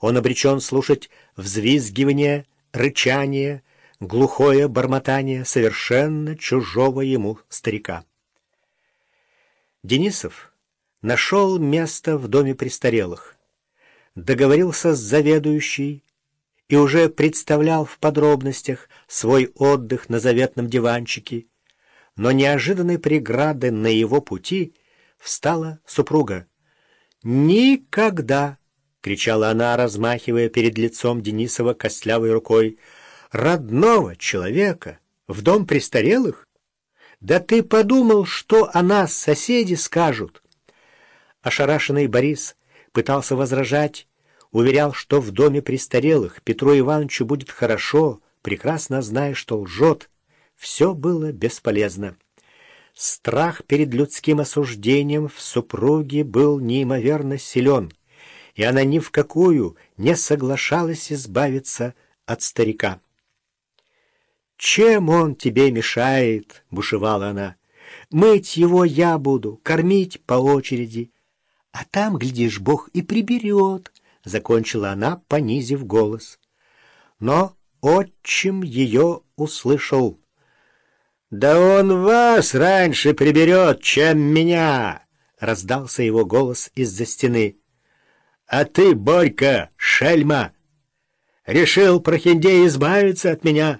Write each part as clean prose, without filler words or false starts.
Он обречен слушать взвизгивание, рычание, глухое бормотание совершенно чужого ему старика. Денисов нашел место в доме престарелых, договорился с заведующей и уже представлял в подробностях свой отдых на заветном диванчике, но неожиданной преградой на его пути встала супруга. «Никогда!» — кричала она, размахивая перед лицом Денисова костлявой рукой. «Родного человека в дом престарелых? Да ты подумал, что о нас соседи скажут!» Ошарашенный Борис пытался возражать, уверял, что в доме престарелых Петру Ивановичу будет хорошо, прекрасно зная, что лжет. Все было бесполезно. Страх перед людским осуждением в супруге был неимоверно силен, и она ни в какую не соглашалась избавиться от старика. «Чем он тебе мешает?» — бушевала она. «Мыть его я буду, кормить по очереди. А там, глядишь, Бог и приберет», — закончила она, понизив голос. Но отчим ее услышал. «Да он вас раньше приберет, чем меня!» — раздался его голос из-за стены. «А ты, Борька, шельма, решил прохиндей избавиться от меня?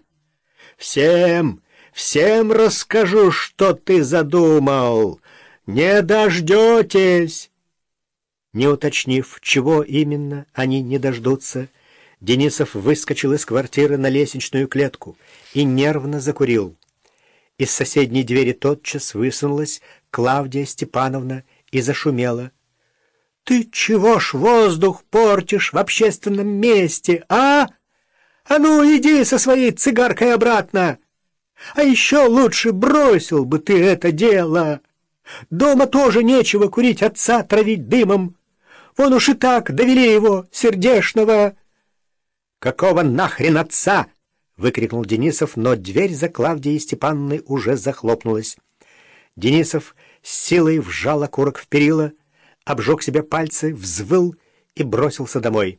Всем расскажу, что ты задумал. Не дождетесь!» Не уточнив, чего именно они не дождутся, Денисов выскочил из квартиры на лестничную клетку и нервно закурил. Из соседней двери тотчас высунулась Клавдия Степановна и зашумела. «Ты чего ж воздух портишь в общественном месте, а? А ну, иди со своей цигаркой обратно! А еще лучше бросил бы ты это дело! Дома тоже нечего курить, отца травить дымом! Вон уж и так довели его, сердешного!» «Какого нахрен отца?» — выкрикнул Денисов, но дверь за Клавдией Степановной уже захлопнулась. Денисов с силой вжал окурок в перила, обжег себе пальцы, взвыл и бросился домой.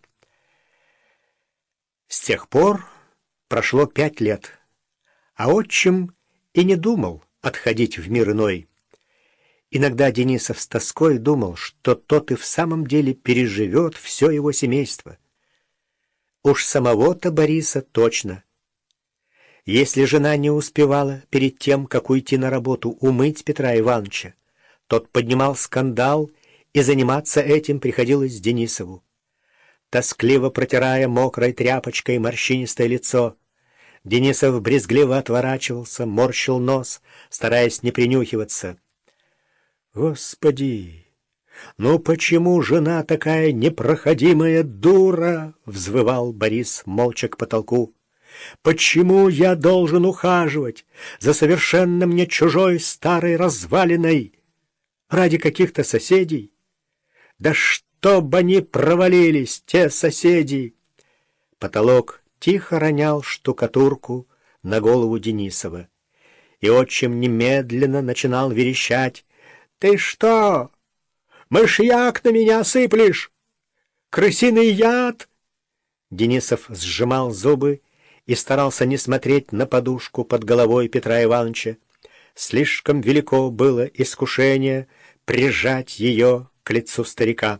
С тех пор прошло 5 лет, а отчим и не думал отходить в мир иной. Иногда Денисов с тоской думал, что тот и в самом деле переживет все его семейство. Уж самого-то Бориса точно. Если жена не успевала перед тем, как уйти на работу, умыть Петра Ивановича, тот поднимал скандал, и заниматься этим приходилось Денисову. Тоскливо протирая мокрой тряпочкой морщинистое лицо, Денисов брезгливо отворачивался, морщил нос, стараясь не принюхиваться. «Господи! Ну почему жена такая непроходимая дура?» — взвывал Борис молча к потолку. «Почему я должен ухаживать за совершенно мне чужой старой развалиной? Ради каких-то соседей? Да чтоб они провалились, те соседи!» Потолок тихо ронял штукатурку на голову Денисова, и отчим немедленно начинал верещать. «Ты что, мышьяк на меня сыплешь? Крысиный яд?» Денисов сжимал зубы и старался не смотреть на подушку под головой Петра Ивановича. Слишком велико было искушение прижать ее к лицу старика.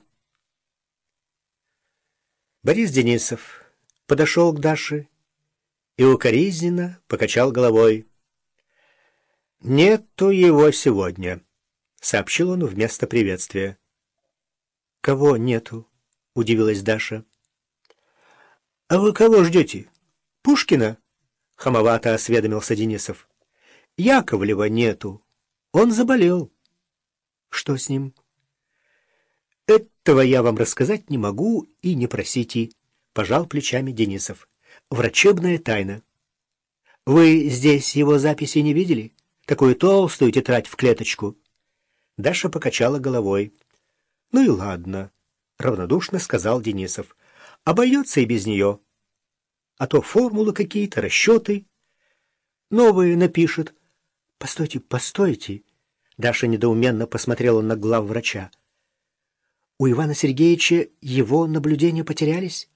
Борис Денисов подошел к Даше и укоризненно покачал головой. «Нету его сегодня», — сообщил он вместо приветствия. «Кого нету?» — удивилась Даша. «А вы кого ждете? Пушкина?» — хамовато осведомился Денисов. «Яковлева нету. Он заболел». «Что с ним?» «Этого я вам рассказать не могу и не просите», — пожал плечами Денисов. «Врачебная тайна. Вы здесь его записи не видели? Такую толстую тетрадь в клеточку». Даша покачала головой. «Ну и ладно», — равнодушно сказал Денисов. «Обойдется и без нее. А то формулы какие-то, расчеты. Новые напишет». «Постойте, постойте!» Даша недоуменно посмотрела на главврача. «У Ивана Сергеевича его наблюдения потерялись?»